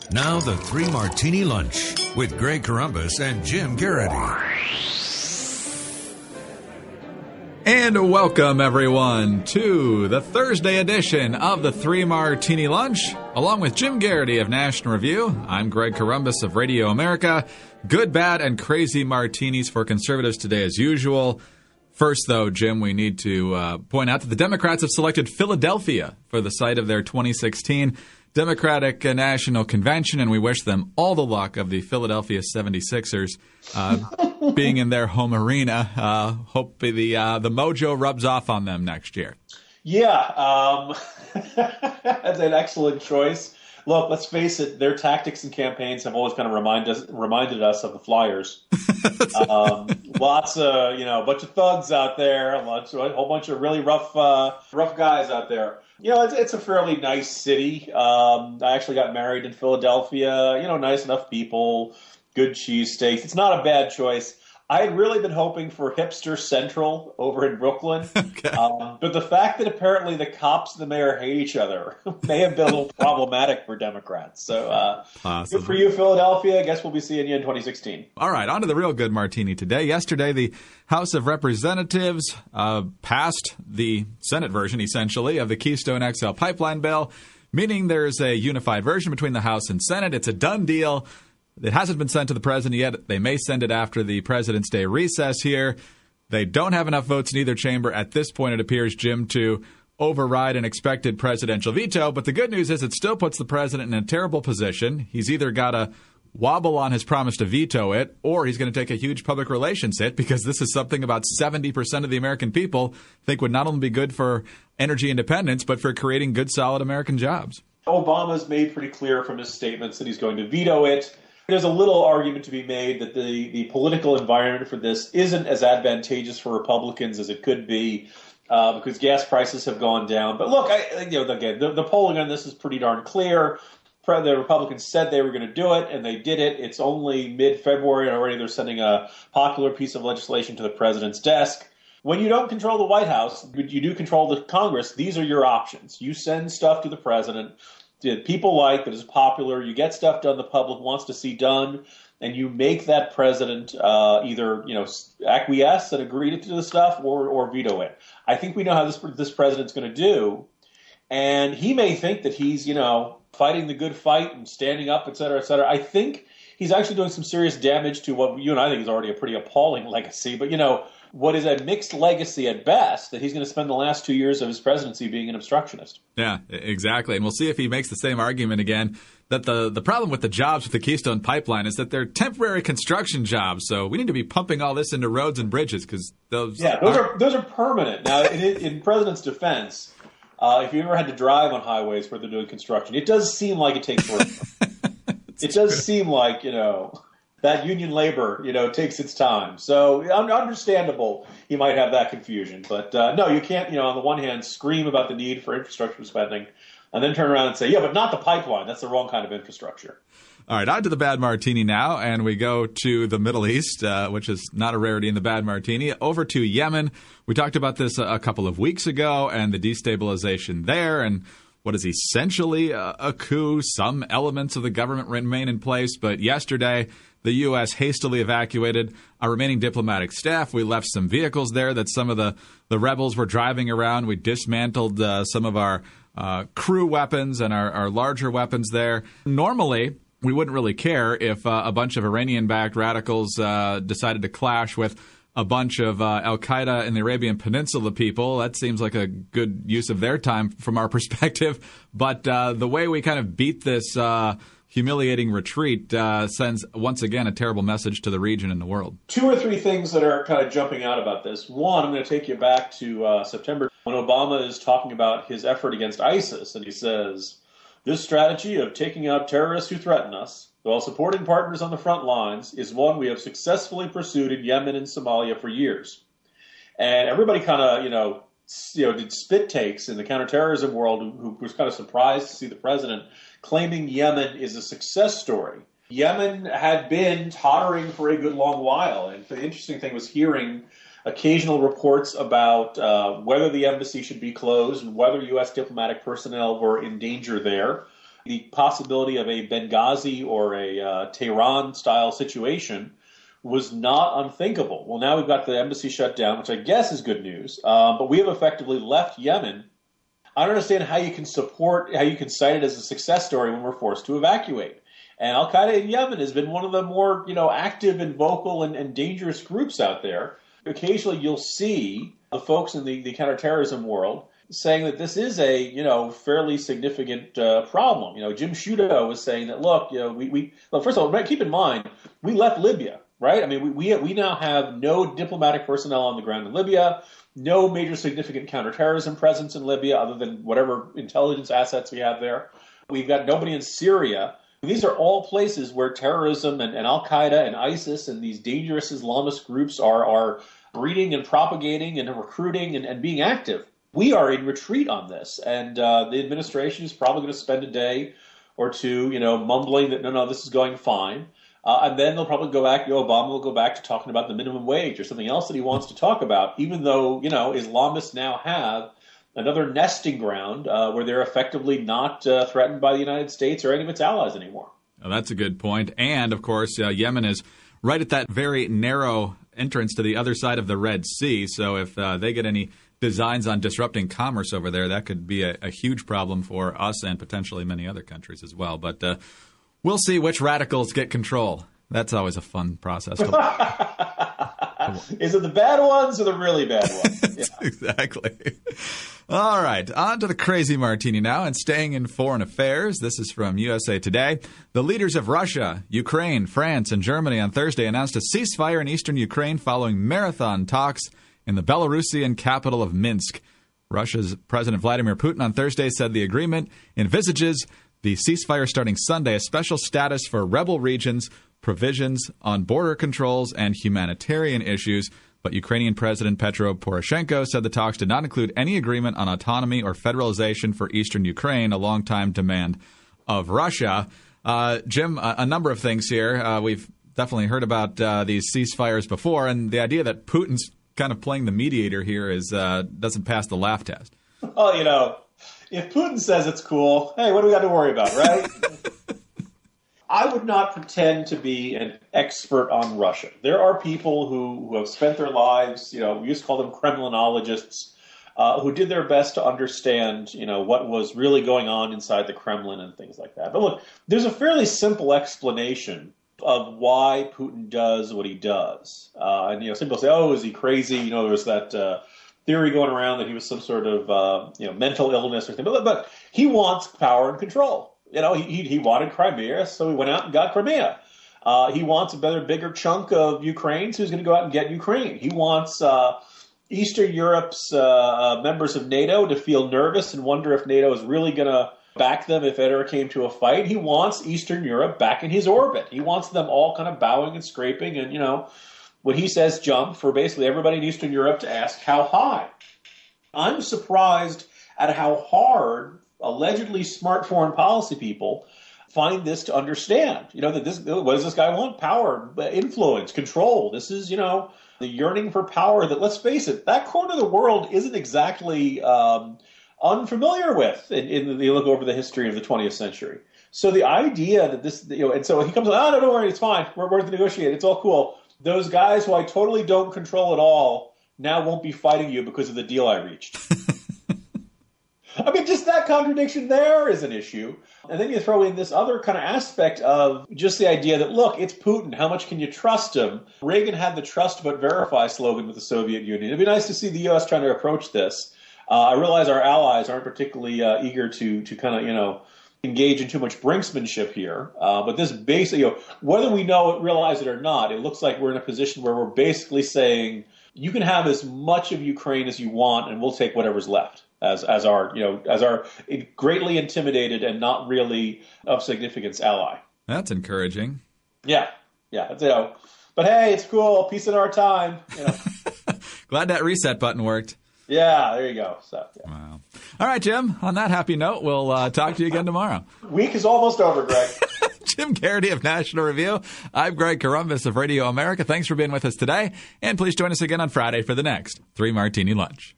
Now the Three Martini Lunch with Greg Corombos and Jim Garrity. And welcome, everyone, to the Thursday edition of the Three Martini Lunch. Along with Jim Garrity of National Review, I'm Greg Corombos of Radio America. Good, bad, and crazy martinis for conservatives today as usual. First, though, Jim, we need to point out that the Democrats have selected Philadelphia for the site of their 2016 Democratic National Convention, and we wish them all the luck of the Philadelphia 76ers being in their home arena. Hope the mojo rubs off on them next year. Yeah, that's an excellent choice. Look, let's face it, their tactics and campaigns have always kind of reminded us of the Flyers. Lots of, a bunch of thugs out there, a whole bunch of really rough guys out there. It's a fairly nice city. I actually got married in Philadelphia. Nice enough people, good cheesesteaks. It's not a bad choice. I had really been hoping for hipster central over in Brooklyn. Okay. But the fact that apparently the cops and the mayor hate each other may have been a little problematic for Democrats. So good for you, Philadelphia. I guess we'll be seeing you in 2016. All right, on to the real good martini today. Yesterday, the House of Representatives passed the Senate version, essentially, of the Keystone XL pipeline bill, meaning there's a unified version between the House and Senate. It's a done deal. It hasn't been sent to the president yet. They may send it after the President's Day recess here. They don't have enough votes in either chamber at this point, it appears, Jim, to override an expected presidential veto. But the good news is it still puts the president in a terrible position. He's either got to wobble on his promise to veto it, or he's going to take a huge public relations hit, because this is something about 70% of the American people think would not only be good for energy independence, but for creating good, solid American jobs. Obama's made pretty clear from his statements that he's going to veto it. There's a little argument to be made that the political environment for this isn't as advantageous for Republicans as it could be because gas prices have gone down. But look, again, the polling on this is pretty darn clear. The Republicans said they were going to do it, and they did it. It's only mid-February, and already they're sending a popular piece of legislation to the president's desk. When you don't control the White House, but you do control the Congress, these are your options. You send stuff to the president that people like, that is popular, you get stuff done the public wants to see done, and you make that president either acquiesce and agree to the stuff or veto it. I think we know how this president's going to do, and he may think that he's fighting the good fight and standing up, et cetera, et cetera. I think he's actually doing some serious damage to what you and I think is already a pretty appalling legacy, but what is a mixed legacy at best, that he's going to spend the last 2 years of his presidency being an obstructionist. Yeah, exactly. And we'll see if he makes the same argument again, that the problem with the jobs with the Keystone Pipeline is that they're temporary construction jobs. So we need to be pumping all this into roads and bridges, because those are permanent. Now, in President's defense, if you ever had to drive on highways where they're doing construction, it does seem like it takes forever. It does seem like, that union labor, takes its time. So understandable you might have that confusion. But no, you can't, on the one hand, scream about the need for infrastructure spending and then turn around and say, yeah, but not the pipeline. That's the wrong kind of infrastructure. All right, on to the bad martini now, and we go to the Middle East, which is not a rarity in the bad martini. Over to Yemen. We talked about this a couple of weeks ago, and the destabilization there, and what is essentially a coup. Some elements of the government remain in place, but yesterday the U.S. hastily evacuated our remaining diplomatic staff. We left some vehicles there that some of the rebels were driving around. We dismantled some of our crew weapons and our larger weapons there. Normally, we wouldn't really care if a bunch of Iranian-backed radicals decided to clash with a bunch of al-Qaeda in the Arabian Peninsula people. That seems like a good use of their time from our perspective. But the way we kind of beat this humiliating retreat sends, once again, a terrible message to the region and the world. 2 or 3 things that are kind of jumping out about this. One, I'm going to take you back to September when Obama is talking about his effort against ISIS, and he says, "This strategy of taking out terrorists who threaten us, while supporting partners on the front lines, is one we have successfully pursued in Yemen and Somalia for years." And everybody kind of, did spit takes in the counterterrorism world who was kind of surprised to see the president claiming Yemen is a success story. Yemen had been tottering for a good long while. And the interesting thing was hearing occasional reports about whether the embassy should be closed and whether U.S. diplomatic personnel were in danger there. the possibility of a Benghazi or a Tehran-style situation was not unthinkable. Well, now we've got the embassy shut down, which I guess is good news. But we have effectively left Yemen. I don't understand how you can cite it as a success story when we're forced to evacuate. And Al-Qaeda in Yemen has been one of the more, active and vocal and dangerous groups out there. Occasionally you'll see the folks in the counterterrorism world saying that this is a, fairly significant problem. Jim Sciutto was saying that, look, well, first of all, keep in mind, we left Libya, right? I mean, we now have no diplomatic personnel on the ground in Libya, no major significant counterterrorism presence in Libya other than whatever intelligence assets we have there. We've got nobody in Syria. These are all places where terrorism and Al-Qaeda and ISIS and these dangerous Islamist groups are breeding and propagating and recruiting and being active. We are in retreat on this, and the administration is probably going to spend a day or two, mumbling that, no, this is going fine. And then they'll probably go back, Obama will go back to talking about the minimum wage or something else that he wants to talk about, even though, Islamists now have another nesting ground where they're effectively not threatened by the United States or any of its allies anymore. Oh, that's a good point. And, of course, Yemen is right at that very narrow entrance to the other side of the Red Sea. So if they get any designs on disrupting commerce over there, that could be a huge problem for us and potentially many other countries as well. But we'll see which radicals get control. That's always a fun process. Is it the bad ones or the really bad ones? Yeah. Exactly. All right, on to the crazy martini now, and staying in foreign affairs. This is from USA Today. The leaders of Russia, Ukraine, France, and Germany on Thursday announced a ceasefire in eastern Ukraine following marathon talks in the Belarusian capital of Minsk. Russia's President Vladimir Putin on Thursday said the agreement envisages the ceasefire starting Sunday, a special status for rebel regions, provisions on border controls, and humanitarian issues. But Ukrainian President Petro Poroshenko said the talks did not include any agreement on autonomy or federalization for eastern Ukraine, a longtime demand of Russia. Jim, a number of things here. We've definitely heard about these ceasefires before, and the idea that Putin's kind of playing the mediator here doesn't pass the laugh test. Well, if Putin says it's cool, hey, what do we got to worry about, right? I would not pretend to be an expert on Russia. There are people who have spent their lives, we used to call them Kremlinologists, who did their best to understand, what was really going on inside the Kremlin and things like that. But look, there's a fairly simple explanation of why Putin does what he does. And some people say, oh, is he crazy? There was that theory going around that he was some sort of, mental illness or something. But he wants power and control. He wanted Crimea, so he went out and got Crimea. He wants a bigger chunk of Ukraine, so he's going to go out and get Ukraine. He wants Eastern Europe's members of NATO to feel nervous and wonder if NATO is really going to back them if it ever came to a fight. He wants Eastern Europe back in his orbit. He wants them all kind of bowing and scraping and, when he says jump, for basically everybody in Eastern Europe to ask how high. I'm surprised at how hard allegedly smart foreign policy people find this to understand. That what does this guy want? Power, influence, control. This is, the yearning for power that, let's face it, that corner of the world isn't exactly unfamiliar with in you look over the history of the 20th century. So the idea that this, and so he comes, no, don't worry, it's fine. We're going to negotiate. It's all cool. Those guys who I totally don't control at all now won't be fighting you because of the deal I reached. I mean, just that contradiction there is an issue. And then you throw in this other kind of aspect of just the idea that, look, it's Putin. How much can you trust him? Reagan had the trust but verify slogan with the Soviet Union. It'd be nice to see the U.S. trying to approach this. I realize our allies aren't particularly eager to kind of, engage in too much brinksmanship here. But this basically, whether we realize it or not, it looks like we're in a position where we're basically saying, you can have as much of Ukraine as you want, and we'll take whatever's left. As our greatly intimidated and not really of significance ally. That's encouraging. Yeah. But hey, it's cool. Peace in our time. Glad that reset button worked. Yeah, there you go. So, yeah. Wow. All right, Jim. On that happy note, we'll talk to you again tomorrow. Week is almost over, Greg. Jim Garrity of National Review. I'm Greg Corombos of Radio America. Thanks for being with us today, and please join us again on Friday for the next 3 Martini Lunch.